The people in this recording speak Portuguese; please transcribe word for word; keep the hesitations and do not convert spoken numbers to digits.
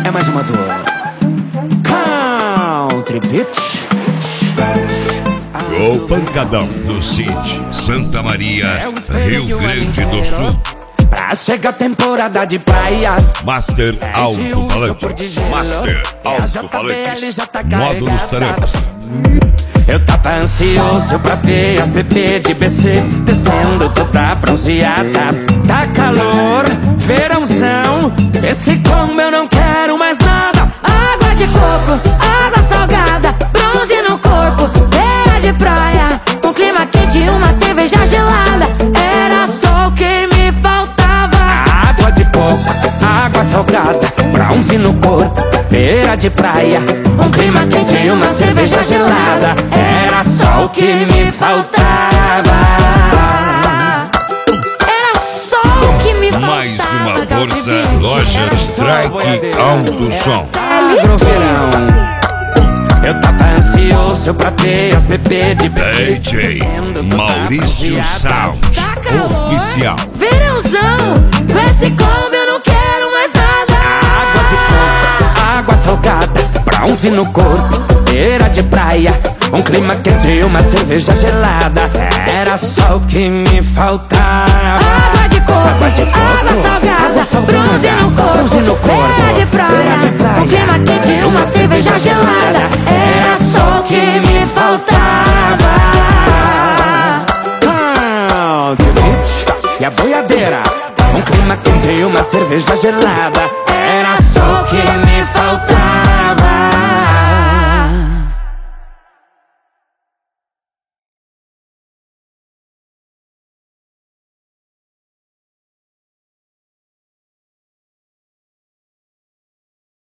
É mais uma dor. Country Beach. O Pancadão do Cid, Santa Maria, Rio Grande do Sul. Pra chegar a temporada de praia, Master Alto-Falantes, Master Alto-Falantes, Módulos Tarefas. eu tava ansioso pra ver as bebês de B C descendo toda bronzeada. Tá calor, verãozão, esse combo eu não quero mais nada. Água de coco, água salgada, bronze no corpo, beira de praia, um clima quente e uma cerveja gelada. Era só o que me faltava. Água de coco, água salgada, bronze no corpo, beira de praia, um clima quente e uma cerveja gelada. Era só o que me faltava. Era só o que me faltava. Mais uma força, loja Strike Alto Som. Agroverão. Eu tava ansioso pra ver as bebês de B C D J Maurício Sound Oficial. Verãozão, com esse combo eu não quero mais nada. Água de coco, água salgada, bronze no corpo, beira de praia, um clima quente e uma cerveja gelada. Era só o que me faltava. Água de coco, água, de coco, água salgada, água salgada, bronze no corpo, bronze no corpo, beira de praia, beira de praia, um clima quente e uma cerveja gelada. Era só o que me faltava. Country Beach e a boiadeira, um clima quente e uma cerveja gelada. Era só o que me faltava.